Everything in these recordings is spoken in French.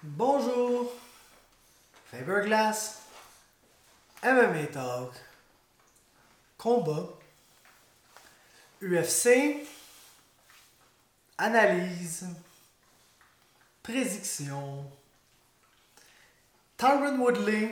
Bonjour, Fiberglass, MMA Talk, combat, UFC, analyse, prédiction, Tyron Woodley,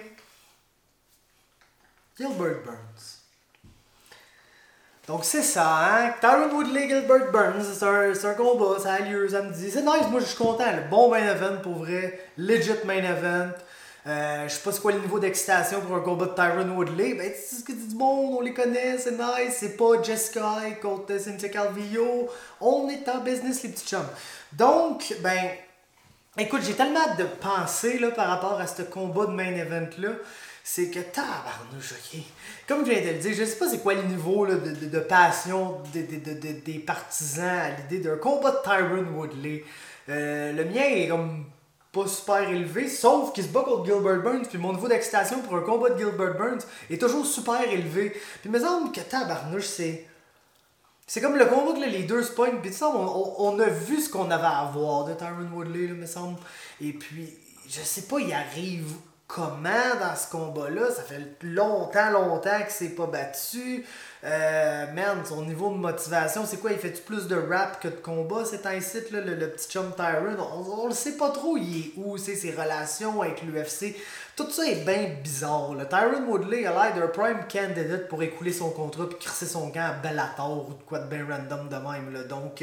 Gilbert Burns. Donc c'est ça, hein? Tyron Woodley, Gilbert Burns, c'est un combat, ça a lieu samedi. C'est nice, moi je suis content. Le bon main event pour vrai, legit main event. Je sais pas c'est quoi le niveau d'excitation pour un combat de Tyron Woodley. Ben c'est ce que dit du monde, on les connaît, c'est nice. C'est pas Jessica contre Cynthia Calvillo. On est en business les petits chums. Donc, ben, écoute, j'ai tellement hâte de penser là, par rapport à ce combat de main event là. C'est que tabarnouche, ok. Comme je viens de le dire, je sais pas c'est quoi le niveau là, de passion des partisans à l'idée d'un combat de Tyron Woodley. Le mien est comme pas super élevé, sauf qu'il se bat contre Gilbert Burns, puis mon niveau d'excitation pour un combat de Gilbert Burns est toujours super élevé. Puis il me semble que tabarnouche, c'est comme le combat que les deux se pognent, puis on a vu ce qu'on avait à voir de Tyron Woodley, là, me semble. Et puis, je sais pas, il arrive comment dans ce combat-là. Ça fait longtemps qu'il s'est pas battu. Man, son niveau de motivation, c'est quoi? Il fait-tu plus de rap que de combat? C'est un site, là, le petit chum Tyron. On le sait pas trop, il est où, c'est ses relations avec l'UFC. Tout ça est bien bizarre. Là. Tyron Woodley a l'air d'un prime candidate pour écouler son contrat puis crisser son camp à Bellator ou de quoi de bien random de même. Là. Donc,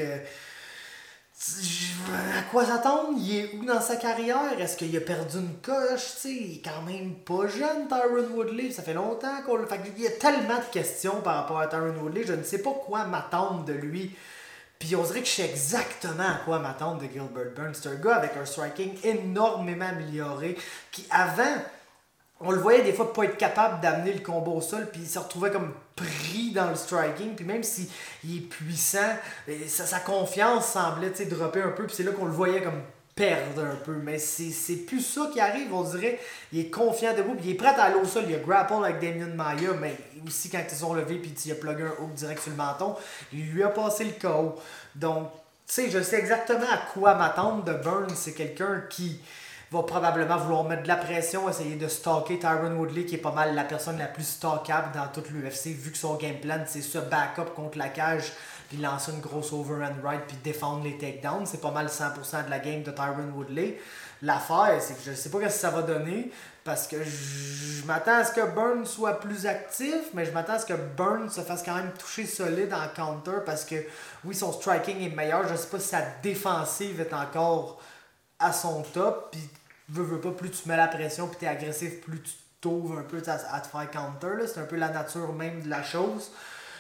à quoi s'attendre? Il est où dans sa carrière? Est-ce qu'il a perdu une coche? T'sais, il est quand même pas jeune, Tyron Woodley. Ça fait longtemps qu'on le fait. Il y a tellement de questions par rapport à Tyron Woodley. Je ne sais pas quoi m'attendre de lui. Puis on dirait que je sais exactement à quoi m'attendre de Gilbert Burns. C'est un gars avec un striking énormément amélioré. Qui avant, on le voyait des fois pas être capable d'amener le combat au sol, puis il se retrouvait comme pris dans le striking, puis même s'il est puissant, sa confiance semblait dropper un peu, puis c'est là qu'on le voyait comme perdre un peu, mais c'est plus ça qui arrive, on dirait, il est confiant debout, puis il est prêt à aller au sol, il a grapple avec Damian Maia, mais aussi quand ils sont levés, puis il a plugué un hook direct sur le menton, il lui a passé le KO, donc, tu sais, je sais exactement à quoi m'attendre de Burns, c'est quelqu'un qui va probablement vouloir mettre de la pression, essayer de stalker Tyron Woodley, qui est pas mal la personne la plus stalkable dans toute l'UFC, vu que son game plan, c'est ce back-up contre la cage, puis lancer une grosse overhand right, puis défendre les takedowns. C'est pas mal 100% de la game de Tyron Woodley. L'affaire, c'est que je sais pas ce que ça va donner, parce que je m'attends à ce que Burns soit plus actif, mais je m'attends à ce que Burns se fasse quand même toucher solide en counter, parce que oui, son striking est meilleur, je sais pas si sa défensive est encore à son top, puis veux pas, plus tu mets la pression puis t'es agressif, plus tu t'ouvres un peu à te faire counter. Là. C'est un peu la nature même de la chose.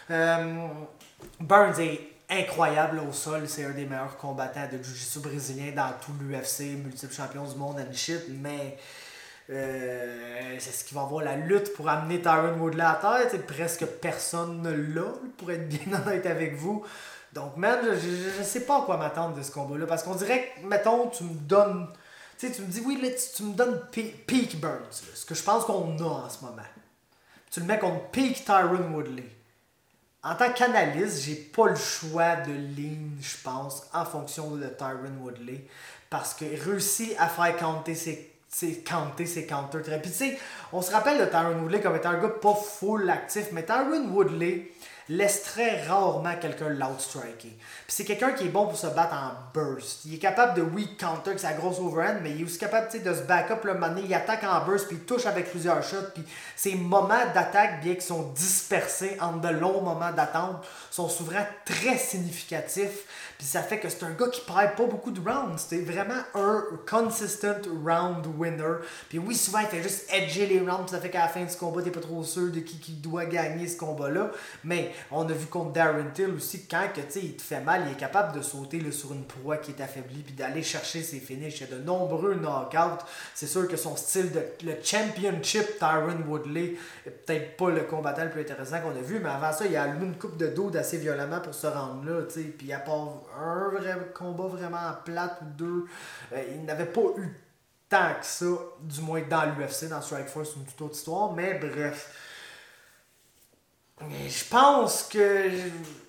Burns est incroyable au sol. C'est un des meilleurs combattants de jiu-jitsu brésilien dans tout l'UFC, multiple champion du monde and shit, mais c'est ce qui va avoir la lutte pour amener Tyron Woodley à terre. T'sais, presque personne ne l'a, pour être bien honnête avec vous. Donc, man, je sais pas à quoi m'attendre de ce combat-là, parce qu'on dirait que, mettons, tu me donnes... Tu sais, tu me dis, oui, là, tu me donnes Peak Burns, là, ce que je pense qu'on a en ce moment. Tu le mets contre Peak Tyron Woodley. En tant qu'analyste, j'ai pas le choix de ligne, je pense, en fonction de Tyron Woodley, parce qu'il réussit à faire counter ses counters très. Puis tu sais, on se rappelle de Tyron Woodley comme étant un gars pas full actif, mais Tyron Woodley laisse très rarement quelqu'un l'outstriker. Puis c'est quelqu'un qui est bon pour se battre en burst. Il est capable de weak counter avec sa grosse overhand, mais il est aussi capable de se back up le moment donné. Il attaque en burst, puis il touche avec plusieurs shots. Puis ses moments d'attaque, bien qu'ils sont dispersés entre de longs moments d'attente, sont souvent très significatifs. Puis ça fait que c'est un gars qui perd pas beaucoup de rounds. C'est vraiment un consistent round winner. Puis oui, souvent il fait juste edger les rounds. Ça fait qu'à la fin du combat, t'es pas trop sûr de qui doit gagner ce combat-là. Mais on a vu contre Darren Till aussi, quand que, il te fait mal, il est capable de sauter là, sur une proie qui est affaiblie. Puis d'aller chercher ses finishes. Il y a de nombreux knockouts. C'est sûr que son style le championship Tyron Woodley est peut-être pas le combattant le plus intéressant qu'on a vu. Mais avant ça, il a allumé une coupe de dos assez violemment pour se rendre là. Puis à part un vrai combat vraiment plate ou deux, il n'avait pas eu tant que ça, du moins dans l'UFC, dans Strikeforce, c'est une toute autre histoire, mais bref. Je pense que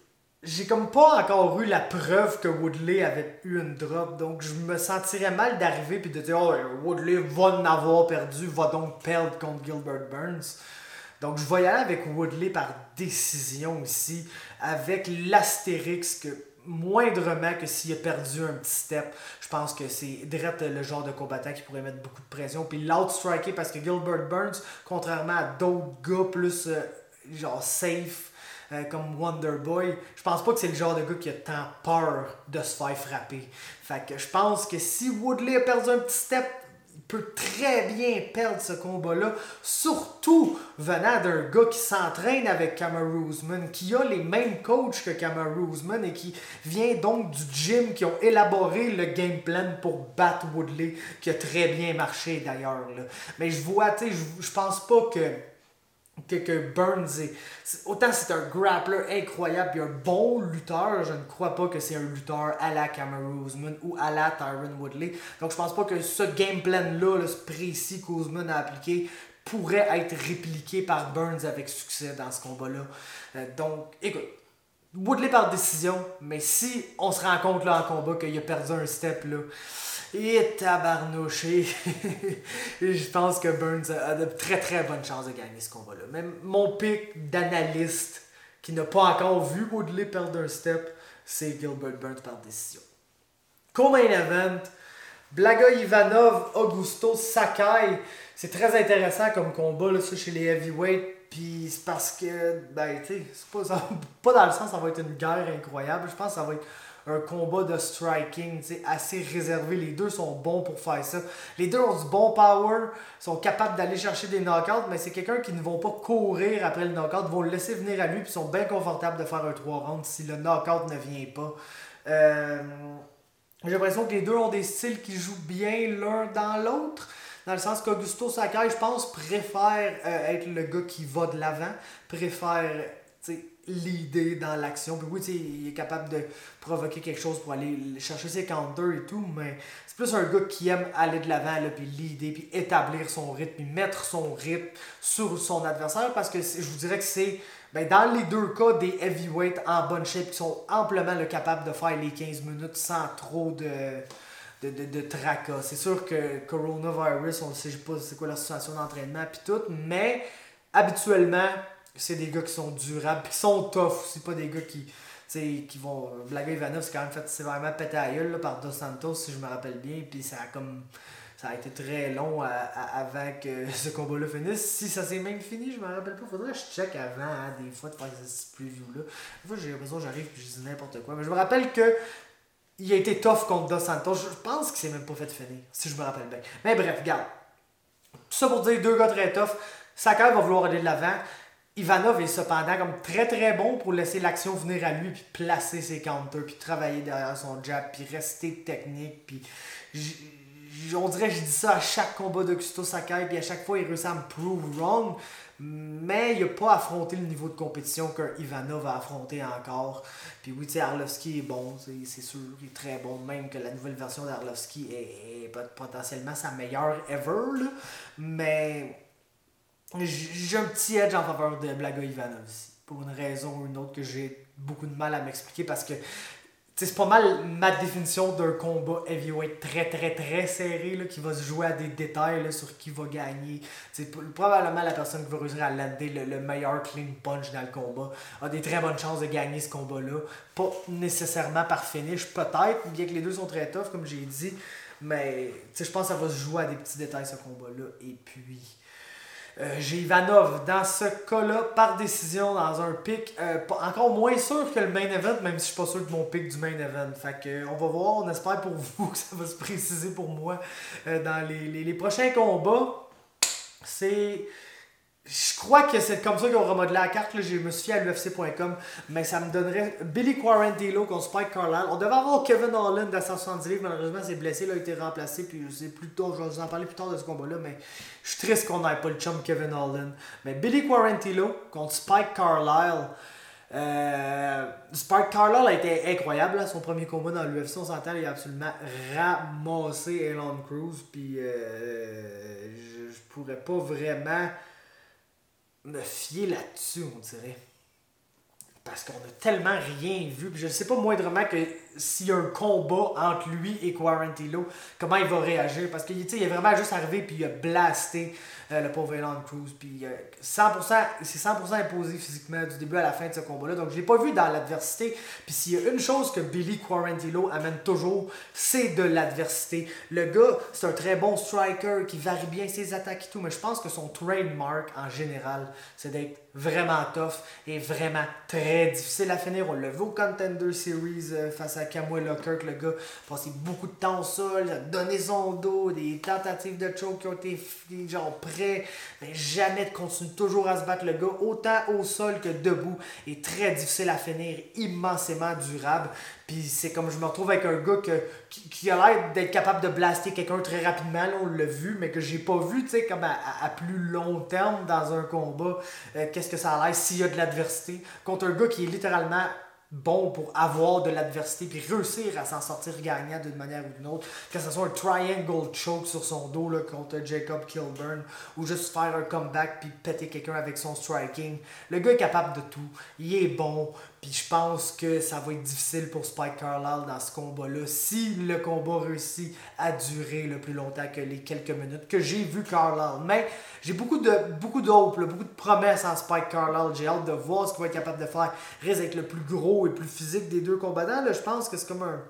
j'ai comme pas encore eu la preuve que Woodley avait eu une drop, donc je me sentirais mal d'arriver puis de dire oh Woodley va en avoir perdu, va donc perdre contre Gilbert Burns. Donc je vais y aller avec Woodley par décision ici, avec l'astérix que moindrement que s'il a perdu un petit step, je pense que c'est direct le genre de combattant qui pourrait mettre beaucoup de pression puis l'outstriker parce que Gilbert Burns, contrairement à d'autres gars plus genre safe comme Wonderboy, je pense pas que c'est le genre de gars qui a tant peur de se faire frapper. Fait que je pense que si Woodley a perdu un petit step, il peut très bien perdre ce combat-là, surtout venant d'un gars qui s'entraîne avec Kamaru Usman, qui a les mêmes coachs que Kamaru Usman et qui vient donc du gym qui ont élaboré le game plan pour battre Woodley, qui a très bien marché d'ailleurs. Là. Mais je vois, tu sais, je pense pas que Burns autant c'est un grappler incroyable et un bon lutteur, je ne crois pas que c'est un lutteur à la Kamaru Usman ou à la Tyron Woodley. Donc je pense pas que ce game plan là ce précis qu'Usman a appliqué pourrait être répliqué par Burns avec succès dans ce combat là. Donc écoute, Woodley par décision, mais si on se rend compte là en combat qu'il a perdu un step là, et tabarnouché. Je pense que Burns a de très très bonnes chances de gagner ce combat-là. Même mon pick d'analyste qui n'a pas encore vu Woodley perdre un step, c'est Gilbert Burns par décision. Co-main event, Blaga Ivanov, Augusto Sakai. C'est très intéressant comme combat là, ça, chez les heavyweights. Puis c'est parce que, ben, tu sais, c'est pas dans le sens ça va être une guerre incroyable. Je pense que ça va être un combat de striking assez réservé. Les deux sont bons pour faire ça. Les deux ont du bon power, sont capables d'aller chercher des knockouts, mais c'est quelqu'un qui ne vont pas courir après le knockout, vont le laisser venir à lui, puis sont bien confortables de faire un 3 rounds si le knockout ne vient pas. J'ai l'impression que les deux ont des styles qui jouent bien l'un dans l'autre. Dans le sens qu'Augusto Sakai, je pense, préfère être le gars qui va de l'avant, préfère l'idée dans l'action. Puis oui, il est capable de provoquer quelque chose pour aller chercher ses counters et tout, mais c'est plus un gars qui aime aller de l'avant, puis l'idée, puis établir son rythme, puis mettre son rythme sur son adversaire, parce que je vous dirais que c'est, ben, dans les deux cas, des heavyweights en bonne shape qui sont amplement capables de faire les 15 minutes sans trop de tracas. C'est sûr que coronavirus, on ne sait pas c'est quoi leur situation d'entraînement puis tout, mais habituellement, c'est des gars qui sont durables, qui sont tough. C'est pas des gars qui vont... Blaga Ivanov, c'est quand même fait sévèrement péter à gueule là, par Dos Santos, si je me rappelle bien, puis ça a été très long avant que ce combat-là finisse. Si ça s'est même fini, je me rappelle pas. Faudrait que je check avant, hein, des fois, de faire ce preview-là. Des fois, j'ai l'impression que j'arrive et je dis n'importe quoi. Mais je me rappelle que il a été tough contre Dos Santos. Je pense qu'il s'est même pas fait finir, si je me rappelle bien. Mais bref, regarde. Tout ça pour dire deux gars très tough. Sakai va vouloir aller de l'avant. Ivanov est cependant comme très très bon pour laisser l'action venir à lui, puis placer ses counters, puis travailler derrière son jab, puis rester technique. Puis on dirait que je dis ça à chaque combat d'Augusto Sakai, puis à chaque fois il réussit à me prove wrong. Mais il n'a pas affronté le niveau de compétition qu'un Ivanov a affronté encore. Puis oui, tu sais, Arlovski est bon, c'est sûr, il est très bon, même que la nouvelle version d'Arlovski est potentiellement sa meilleure ever. Là. Mais j'ai un petit edge en faveur de Blaga Ivanov ici. Pour une raison ou une autre que j'ai beaucoup de mal à m'expliquer parce que c'est pas mal ma définition d'un combat heavyweight très très très serré là, qui va se jouer à des détails là, sur qui va gagner. C'est probablement la personne qui va réussir à lander le meilleur clean punch dans le combat a des très bonnes chances de gagner ce combat-là. Pas nécessairement par finish, peut-être, bien que les deux sont très tough comme j'ai dit, mais je pense que ça va se jouer à des petits détails ce combat-là. Et puis... j'ai Ivanov dans ce cas-là par décision dans un pick encore moins sûr que le main event, même si je suis pas sûr de mon pick du main event. Fait que on va voir, on espère pour vous que ça va se préciser pour moi dans les prochains combats. Je crois que c'est comme ça qu'ils ont remodelé la carte. Là. Je me suis fié à l'UFC.com, mais ça me donnerait Billy Quarantillo contre Spike Carlisle. On devait avoir Kevin Holland à 170 livres. Malheureusement, c'est blessé. Il a été remplacé. Puis je vais vous en parler plus tard de ce combat-là. Mais je suis triste qu'on n'ait pas le chum Kevin Holland. Mais Billy Quarantillo contre Spike Carlisle. Spike Carlisle a été incroyable. Là. Son premier combat dans l'UFC, on s'entend. Il a absolument ramassé Elon Cruz. Puis je pourrais pas vraiment me fier là-dessus, on dirait. parce qu'on a tellement rien vu. Puis je sais pas moindrement que s'il y a un combat entre lui et Quarantillo, comment il va réagir. Parce qu'il il est vraiment juste arrivé puis il a blasté le pauvre Elon Cruz. Puis 100%, c'est 100% imposé physiquement du début à la fin de ce combat-là. Donc je l'ai pas vu dans l'adversité. Puis s'il y a une chose que Billy Quarantillo amène toujours, c'est de l'adversité. Le gars, c'est un très bon striker qui varie bien ses attaques et tout. Mais je pense que son trademark en général, c'est d'être vraiment tough et vraiment très difficile à finir. On l'a vu au Contender Series face à Camuel Leclerc. Le gars a passé beaucoup de temps au sol, il a donné son dos, des tentatives de choke qui ont été genre prêts, mais jamais de continuer toujours à se battre. Le gars, autant au sol que debout, est très difficile à finir, immensément durable. Puis c'est comme je me retrouve avec un gars qui a l'air d'être capable de blaster quelqu'un très rapidement, là, on l'a vu, mais que j'ai pas vu, tu sais, comme à plus long terme dans un combat, qu'est-ce que ça a l'air s'il y a de l'adversité. Contre un gars qui est littéralement bon pour avoir de l'adversité puis réussir à s'en sortir gagnant d'une manière ou d'une autre, que ce soit un triangle choke sur son dos là, contre Jacob Kilburn ou juste faire un comeback puis péter quelqu'un avec son striking. Le gars est capable de tout, il est bon, puis je pense que ça va être difficile pour Spike Carlyle dans ce combat-là si le combat réussit à durer le plus longtemps que les quelques minutes que j'ai vu Carlyle. Mais j'ai beaucoup d'hope, beaucoup de promesses en Spike Carlyle. J'ai hâte de voir ce qu'il va être capable de faire. Risque d'être le plus gros et plus physique des deux combattants. Là, je pense que c'est comme un...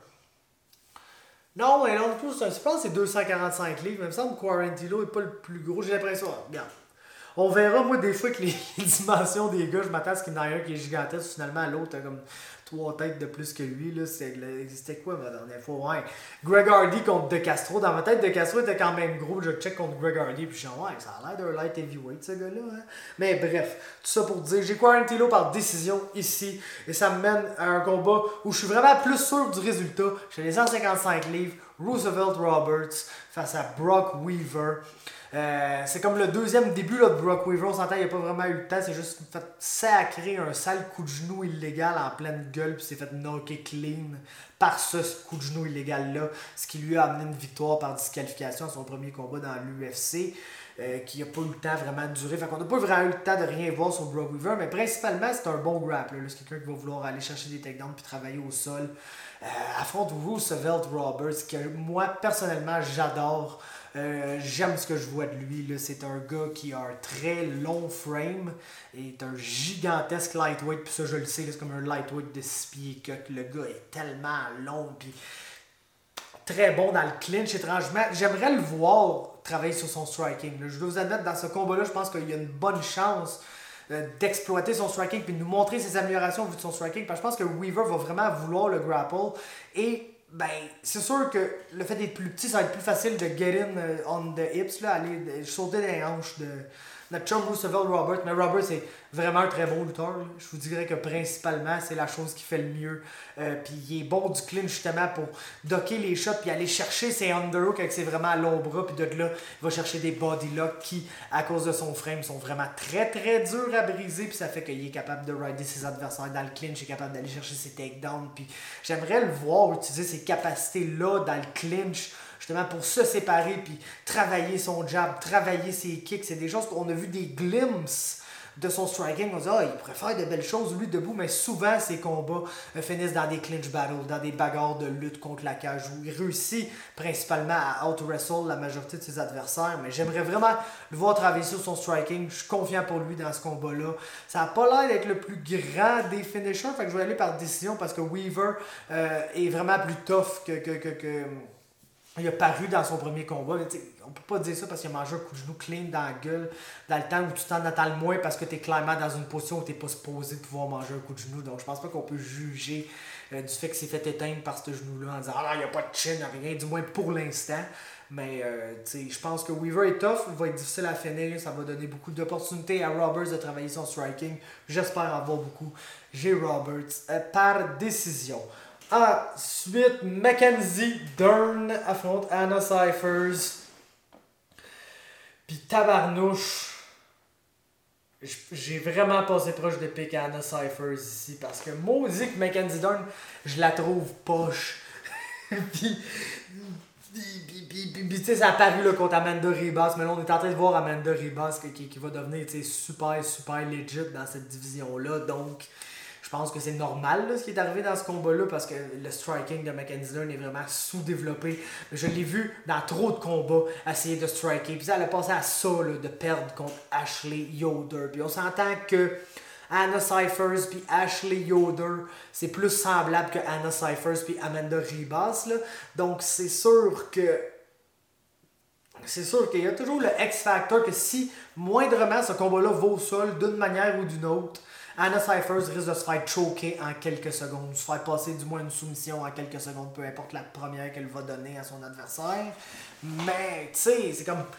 Non, mais non, je pense que c'est 245 livres. Il me semble que Quarantillo n'est pas le plus gros. J'ai l'impression... Regarde. On verra, moi, des fois que les dimensions des gars, je m'attends à ce qu'il y en ait un qui est gigantesque. Finalement, l'autre a comme 3 têtes de plus que lui. Là. C'était quoi ma dernière fois? Ouais. Greg Hardy contre De Castro. Dans ma tête, De Castro était quand même gros. Je check contre Greg Hardy. Puis je dis, ouais, ça a l'air d'un light heavyweight, ce gars-là. Hein? Mais bref, tout ça pour dire, j'ai Quarantillo par décision ici. Et ça me mène à un combat où je suis vraiment plus sûr du résultat. J'ai les 155 livres. Roosevelt Roberts face à Brock Weaver. C'est comme le deuxième début là, de Brock Weaver. On s'entend, il n'a pas vraiment eu le temps. C'est juste fait sacrer un sale coup de genou illégal en pleine gueule. Puis s'est fait knocker clean par ce coup de genou illégal-là. Ce qui lui a amené une victoire par disqualification à son premier combat dans l'UFC. Qui n'a pas eu le temps vraiment de durer. Fait qu'on n'a pas vraiment eu le temps de rien voir sur Brock Weaver. Mais principalement, c'est un bon grappler. C'est quelqu'un qui va vouloir aller chercher des takedowns puis travailler au sol. Affronte Roosevelt Roberts, que moi, personnellement, j'adore. J'aime ce que je vois de lui. Là. C'est un gars qui a un très long frame et est un gigantesque lightweight. Puis ça, je le sais, c'est comme un lightweight de 6 pieds. Que le gars est tellement long. Puis très bon dans le clinch, étrangement. J'aimerais le voir travailler sur son striking. Là. Je dois vous admettre, dans ce combat-là, je pense qu'il y a une bonne chance d'exploiter son striking puis de nous montrer ses améliorations vu de son striking. Parce que je pense que Weaver va vraiment vouloir le grapple. Et ben, c'est sûr que le fait d'être plus petit, ça va être plus facile de get in on the hips, là, aller sauter les hanches de notre chum Roosevelt Robert. Mais Robert, c'est vraiment un très bon lutteur. Là. Je vous dirais que principalement, c'est la chose qui fait le mieux. Puis il est bon du clinch justement pour docker les shots puis aller chercher ses underhooks avec ses vraiment longs bras. Puis de là, il va chercher des body locks qui, à cause de son frame, sont vraiment très très durs à briser. Puis ça fait qu'il est capable de rider ses adversaires dans le clinch, il est capable d'aller chercher ses takedowns. Puis j'aimerais le voir utiliser ces capacités-là dans le clinch. Justement pour se séparer puis travailler son jab, travailler ses kicks. C'est des choses qu'on a vu des glimpses de son striking. On se dit, il pourrait faire de belles choses lui debout, mais souvent ses combats finissent dans des clinch battles, dans des bagarres de lutte contre la cage où il réussit principalement à out-wrestle la majorité de ses adversaires. Mais j'aimerais vraiment le voir travailler sur son striking. Je suis confiant pour lui dans ce combat-là. Ça n'a pas l'air d'être le plus grand des finishers, fait que je vais aller par décision parce que Weaver est vraiment plus tough que il a paru dans son premier combat. Mais on peut pas dire ça parce qu'il a mangé un coup de genou clean dans la gueule dans le temps où tu t'en attends le moins parce que tu es clairement dans une position où tu n'es pas supposé pouvoir manger un coup de genou. Donc je pense pas qu'on peut juger du fait qu'il s'est fait éteindre par ce genou-là en disant il n'y a pas de chin, rien, du moins pour l'instant. Mais je pense que Weaver est tough, il va être difficile à finir, ça va donner beaucoup d'opportunités à Roberts de travailler son striking. J'espère en voir beaucoup. J'ai Roberts par décision. Ensuite, Mackenzie Dern affronte Anna Cyphers. Puis tabarnouche, j'ai vraiment passé proche de pick Anna Cyphers ici parce que maudit que Mackenzie Dern, je la trouve poche. Puis tu sais, ça a paru là, contre Amanda Ribas, mais là on est en train de voir Amanda Ribas qui va devenir super legit dans cette division-là. Donc, je pense que c'est normal là, ce qui est arrivé dans ce combat-là parce que le striking de Mackenzie Dern est vraiment sous-développé. Je l'ai vu dans trop de combats essayer de striker. Puis elle a passé à ça là, de perdre contre Ashley Yoder. Puis on s'entend que Anna Cyphers puis Ashley Yoder, c'est plus semblable que Anna Cyphers puis Amanda Ribas. Là. Donc c'est sûr qu'il y a toujours le X-Factor que si moindrement ce combat-là va au sol d'une manière ou d'une autre, Anna Cyphers risque de se faire choquer en quelques secondes, se faire passer du moins une soumission en quelques secondes, peu importe la première qu'elle va donner à son adversaire. Mais, tu sais, c'est comme...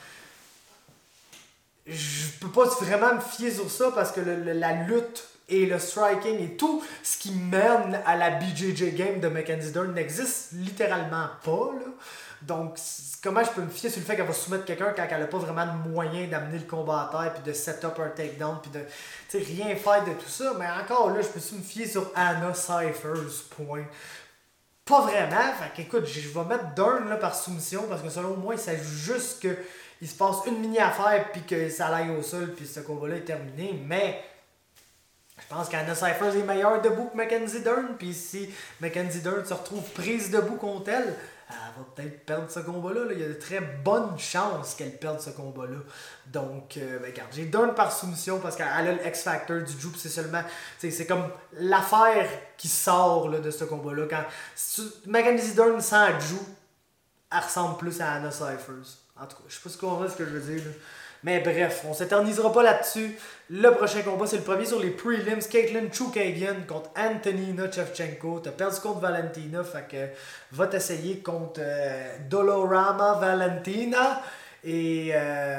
Je peux pas vraiment me fier sur ça parce que la lutte et le striking et tout ce qui mène à la BJJ game de Mackenzie Dern n'existe littéralement pas, là. Donc, comment je peux me fier sur le fait qu'elle va soumettre quelqu'un quand elle n'a pas vraiment de moyen d'amener le combat à terre, puis de set up un takedown, puis de rien faire de tout ça. Mais encore là, je peux me fier sur Anna Cyphers, point. Pas vraiment. Fait qu'écoute, je vais mettre Dern là, par soumission, parce que selon moi, il s'agit juste qu'il se passe une mini-affaire, puis que ça aille au sol, puis ce combat-là est terminé. Mais... je pense qu'Anna Cyphers est meilleure debout que Mackenzie Dern. Puis si Mackenzie Dern se retrouve prise debout contre elle, elle va peut-être perdre ce combat-là. Là. Il y a de très bonnes chances qu'elle perde ce combat-là. Donc, regarde, j'ai Dern par soumission parce qu'elle a le X-Factor du Drew. C'est seulement, c'est comme l'affaire qui sort là, de ce combat-là. Quand Mackenzie Dern sans Drew, elle ressemble plus à Anna Cyphers. En tout cas, je sais pas si vous comprenez ce que je veux dire. Là. Mais bref, on s'éternisera pas là-dessus. Le prochain combat, c'est le premier sur les prelims. Caitlin Chookagian contre Antonina Shevchenko. T'as perdu contre Valentina, fait que va t'essayer contre Dolorama Valentina. Et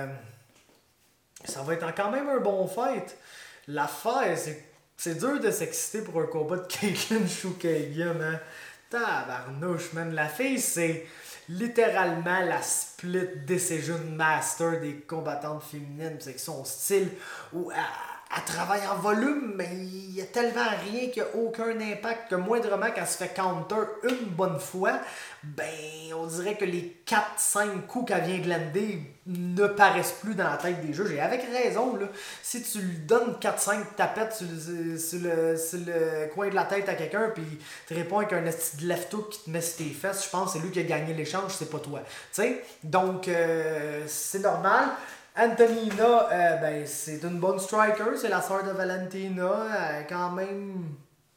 ça va être quand même un bon fight. L'affaire, c'est dur de s'exciter pour un combat de Caitlin Chookagian. Hein? Tabarnouche, man. La fille, c'est... littéralement la split decision master des combattantes féminines. C'est que son style où elle travaille en volume, mais il y a tellement rien qu'il n'y a aucun impact que moindrement quand elle se fait counter une bonne fois, ben on dirait que les 4-5 coups qu'elle vient de lander ne paraissent plus dans la tête des juges. Et avec raison, là, si tu lui donnes 4-5 tapettes sur le coin de la tête à quelqu'un, puis tu réponds avec un petit de left hook qui te met sur tes fesses, je pense que c'est lui qui a gagné l'échange, c'est pas toi. T'sais? Donc, c'est normal. Antonina, ben, c'est une bonne striker, c'est la sœur de Valentina, quand même,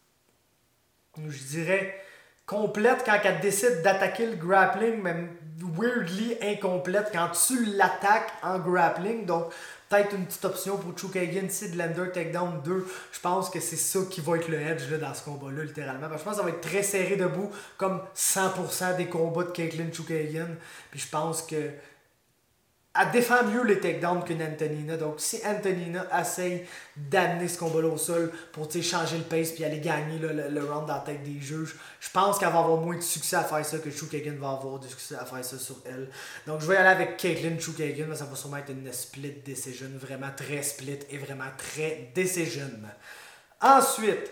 je dirais, complète quand elle décide d'attaquer le grappling, même weirdly incomplète quand tu l'attaques en grappling. Donc, peut-être une petite option pour Chookagian, c'est de l'ender takedown 2. Je pense que c'est ça qui va être le edge là, dans ce combat-là, littéralement. Parce que je pense que ça va être très serré debout, comme 100% des combats de Caitlin Chookagian. Puis je pense que elle défend mieux les takedowns qu'une Antonina. Donc, si Antonina essaye d'amener ce combat-là au sol pour changer le pace puis aller gagner le round dans la tête des juges, je pense qu'elle va avoir moins de succès à faire ça que Chookagian va avoir de succès à faire ça sur elle. Donc, je vais y aller avec Caitlin Chookagian, mais ça va sûrement être une split decision, vraiment très split et vraiment très decision. Ensuite,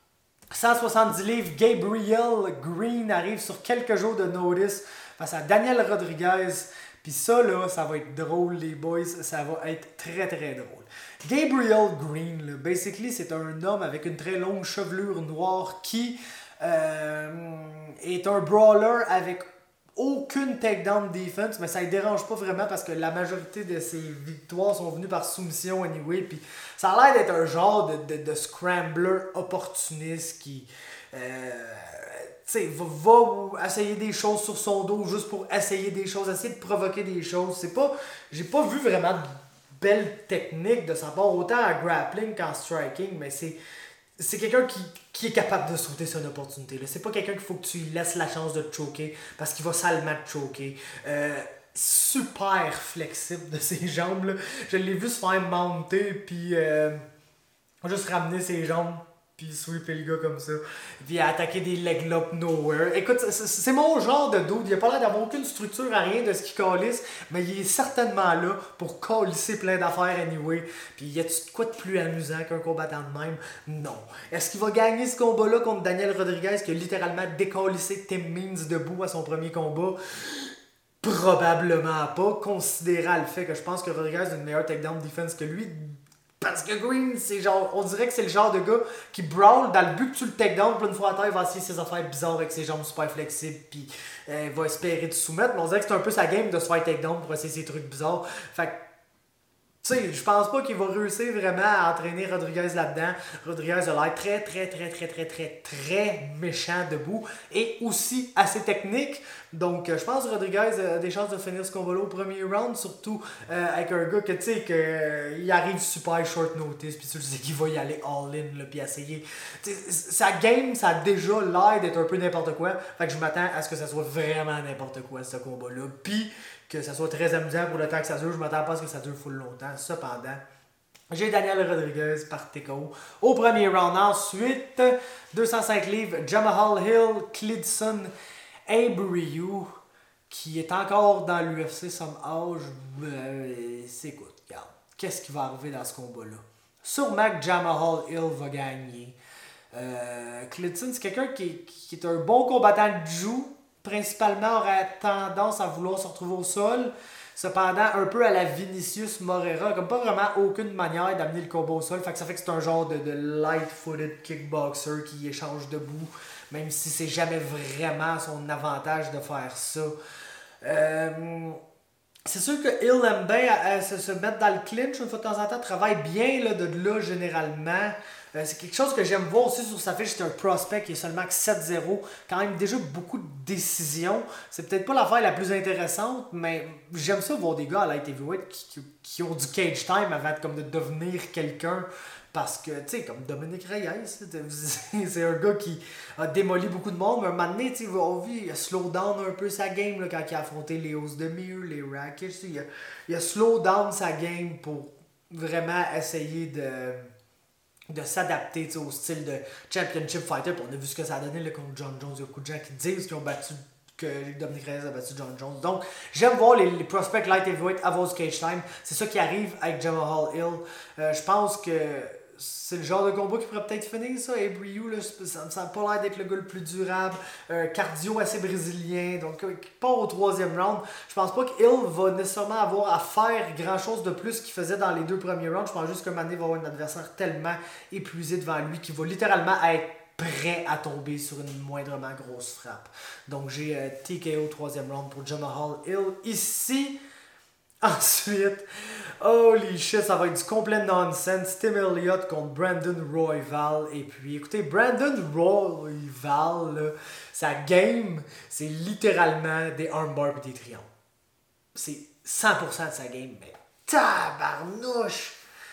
170 livres, Gabriel Green arrive sur quelques jours de notice face à Daniel Rodriguez. Puis ça, là, ça va être drôle, les boys. Ça va être très, très drôle. Gabriel Green, là, basically, c'est un homme avec une très longue chevelure noire qui est un brawler avec aucune takedown defense, mais ça ne dérange pas vraiment parce que la majorité de ses victoires sont venues par soumission anyway. Puis ça a l'air d'être un genre de scrambler opportuniste qui... va essayer des choses sur son dos juste pour essayer des choses, essayer de provoquer des choses. J'ai pas vu vraiment de belles techniques de sa part, autant en grappling qu'en striking, mais c'est quelqu'un qui est capable de sauter son opportunité. Là. C'est pas quelqu'un qu'il faut que tu lui laisses la chance de te choquer parce qu'il va salement te choquer. Super flexible de ses jambes. Là. Je l'ai vu se faire monter puis juste ramener ses jambes puis sweeper le gars comme ça, puis attaquer des leg locks nowhere. Écoute, c'est mon genre de dude, il a pas l'air d'avoir aucune structure à rien de ce qu'il calisse, mais il est certainement là pour calisser plein d'affaires anyway. Puis y a-tu de quoi de plus amusant qu'un combattant de même? Non. Est-ce qu'il va gagner ce combat-là contre Daniel Rodriguez qui a littéralement décalissé Tim Means debout à son premier combat? Probablement pas, considérant le fait que je pense que Rodriguez a une meilleure takedown defense que lui. Parce que Green, c'est genre, on dirait que c'est le genre de gars qui brawl dans le but que tu le takedown, puis une fois à terre, il va essayer ses affaires bizarres avec ses jambes super flexibles, puis il va espérer te soumettre. Mais on dirait que c'est un peu sa game de se faire takedown pour essayer ses trucs bizarres. Fait que, tu sais, je pense pas qu'il va réussir vraiment à entraîner Rodriguez là-dedans. Rodriguez a l'air très méchant debout et aussi assez technique. Donc, je pense que Rodriguez a des chances de finir ce combat-là au premier round, surtout avec un gars que, tu sais, il arrive super short notice, puis tu sais qu'il va y aller all-in, puis essayer. T'sais, sa game, ça a déjà l'air d'être un peu n'importe quoi. Fait que je m'attends à ce que ça soit vraiment n'importe quoi, ce combat-là. Puis, que ça soit très amusant pour le temps que ça dure. Je m'attends pas à ce que ça dure full longtemps. Cependant, j'ai Daniel Rodriguez par TKO au premier round. Ensuite, 205 livres, Jamahal Hill, Clidson, Abreu, qui est encore dans l'UFC somehow. Écoute, regarde, qu'est-ce qui va arriver dans ce combat-là? Sûrement que Jamahal Hill va gagner. Clidson, c'est quelqu'un qui est un bon combattant de jiu. Principalement aurait tendance à vouloir se retrouver au sol. Cependant, un peu à la Vinicius Moreira, comme pas vraiment aucune manière d'amener le combat au sol. Fait que ça fait que c'est un genre de light-footed kickboxer qui échange debout, même si c'est jamais vraiment son avantage de faire ça. C'est sûr que Hill aime bien se mettre dans le clinch une fois de temps en temps, travaille bien là, de là généralement. C'est quelque chose que j'aime voir aussi sur sa fiche, c'est un prospect qui est seulement que 7-0, quand même déjà beaucoup de décisions. C'est peut-être pas l'affaire la plus intéressante, mais j'aime ça voir des gars à light heavyweight qui ont du cage time avant de devenir quelqu'un. Parce que, tu sais, comme Dominic Reyes, c'est un gars qui a démoli beaucoup de monde, mais un moment donné, tu sais, il a slow down un peu sa game là, quand il a affronté les Ozdemir, les Rakic. Il a slow down sa game pour vraiment essayer de s'adapter au style de championship fighter. Puis on a vu ce que ça a donné là, contre John Jones. Il y a beaucoup de gens qui disent qu'ils ont battu, que Dominic Reyes a battu John Jones. Donc, j'aime voir les prospects light heavyweight avoir du cage time. C'est ça qui arrive avec Jamahal Hill. Je pense que c'est le genre de combat qui pourrait peut-être finir ça. Abreu, là, ça me semble pas l'air d'être le gars le plus durable. Cardio assez brésilien. Donc, qui part au troisième round. Je pense pas que Hill va nécessairement avoir à faire grand chose de plus qu'il faisait dans les deux premiers rounds. Je pense juste que Mané va avoir un adversaire tellement épuisé devant lui qu'il va littéralement être prêt à tomber sur une moindrement grosse frappe. Donc, j'ai TKO au troisième round pour Jamahal Hill ici. Ensuite, holy shit, ça va être du complet nonsense. Tim Elliott contre Brandon Royval. Et puis, écoutez, Brandon Royval, là, sa game, c'est littéralement des armbars et des triangles. C'est 100% de sa game, mais tabarnouche!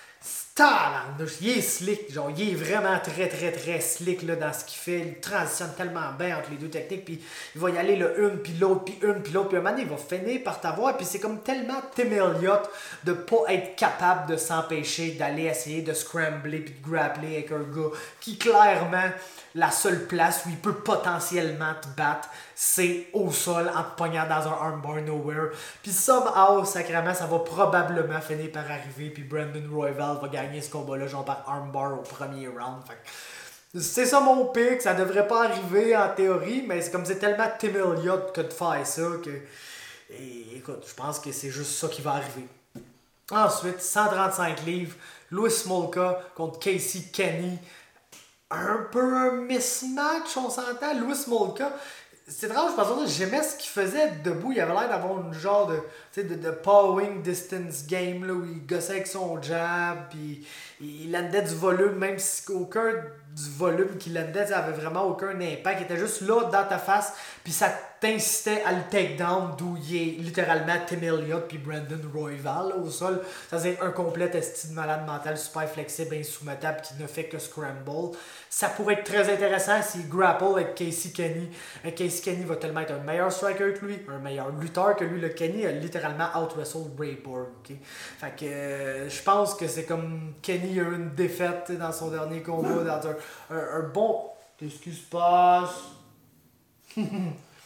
Il est slick, genre, il est vraiment très slick là, dans ce qu'il fait. Il transitionne tellement bien entre les deux techniques, puis il va y aller là, une, puis l'autre, puis une, puis l'autre, puis un moment donné, il va finir par t'avoir, puis c'est comme tellement Tim Elliott de pas être capable de s'empêcher d'aller essayer de scrambler, puis de grappler avec un gars qui, clairement, la seule place où il peut potentiellement te battre, c'est au sol en te pognant dans un armbar nowhere. Puis somehow, sacrément, ça va probablement finir par arriver. Puis Brandon Royval va gagner ce combat-là, genre par armbar au premier round. Fait que c'est ça mon pick. Ça devrait pas arriver en théorie, mais c'est comme c'est tellement Tim Elliott que de faire ça que. Et, écoute, je pense que c'est juste ça qui va arriver. Ensuite, 135 livres, Louis Smolka contre Casey Kenny. Un peu un mismatch, on s'entend. Louis Smolka, c'est étrange parce que j'aimais ce qu'il faisait debout. Il avait l'air d'avoir une genre de pawing distance game là, où il gossait avec son jab, puis il landait du volume, même si aucun du volume qu'il landait avait vraiment aucun impact. Il était juste là dans ta face, puis ça t'incitait à le takedown, d'où il est littéralement Tim Elliott puis Brandon Royval là, au sol. Ça c'est un complet esti de malade mental, super flexible, insoumettable, qui ne fait que scramble. Ça pourrait être très intéressant s'il grapple avec Casey Kenny. Casey Kenny va tellement être un meilleur striker que lui, un meilleur lutteur que lui. Le Kenny a littéralement out-wrestled Ray Borg. Okay? Fait que je pense que c'est comme Kenny a eu une défaite dans son dernier combat, dans un bon... Qu'est-ce qui se passe?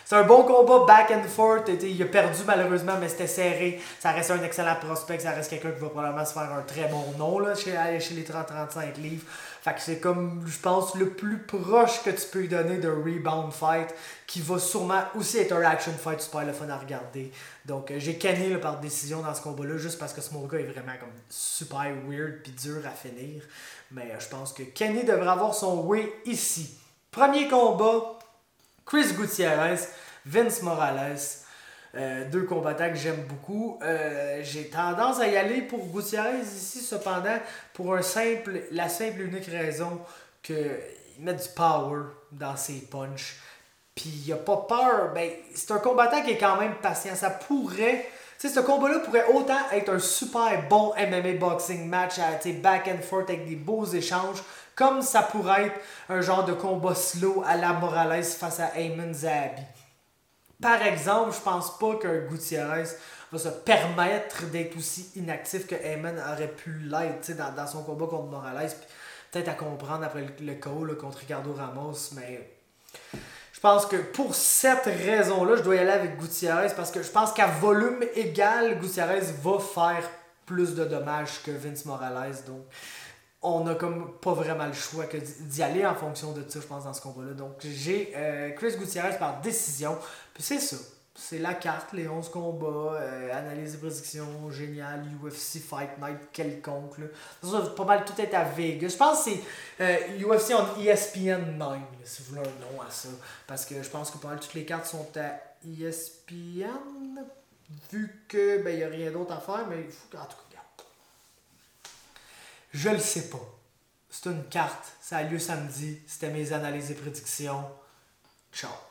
C'est un bon combat back and forth. Il a perdu malheureusement, mais c'était serré. Ça reste un excellent prospect. Ça reste quelqu'un qui va probablement se faire un très bon nom là, chez les 30-35 livres. Fait que c'est comme, je pense, le plus proche que tu peux lui donner de rebound fight, qui va sûrement aussi être un action fight super le fun à regarder. Donc j'ai Kenny là, par décision dans ce combat-là, juste parce que ce gars est vraiment comme super weird puis dur à finir. Mais je pense que Kenny devrait avoir son way ici. Premier combat, Chris Gutierrez, Vince Morales. Deux combattants que j'aime beaucoup. J'ai tendance à y aller pour Gutierrez ici, cependant, pour la simple et unique raison qu'il met du power dans ses punches. Puis il a pas peur. Ben, c'est un combattant qui est quand même patient. Ça pourrait. Tu sais, ce combat-là pourrait autant être un super bon MMA boxing match, back and forth avec des beaux échanges, comme ça pourrait être un genre de combat slow à la Morales face à Ayman Zahabi. Par exemple, je pense pas que Gutierrez va se permettre d'être aussi inactif que Ayman aurait pu l'être dans son combat contre Morales. Peut-être à comprendre après le KO là, contre Ricardo Ramos, mais je pense que pour cette raison-là, je dois y aller avec Gutierrez parce que je pense qu'à volume égal, Gutierrez va faire plus de dommages que Vince Morales. Donc, on n'a comme pas vraiment le choix que d'y aller en fonction de ça, je pense, dans ce combat-là. Donc, j'ai Chris Gutierrez par décision. Puis c'est ça. C'est la carte, les 11 combats, analyse et prédictions, génial, UFC Fight Night quelconque. Là. Ça va pas mal tout être à Vegas. Je pense que c'est UFC on ESPN 9, là, si vous voulez un nom à ça. Parce que je pense que pas mal toutes les cartes sont à ESPN, vu que il n'y a rien d'autre à faire, mais il faut en tout cas. Je le sais pas. C'est une carte. Ça a lieu samedi. C'était mes analyses et prédictions. Ciao.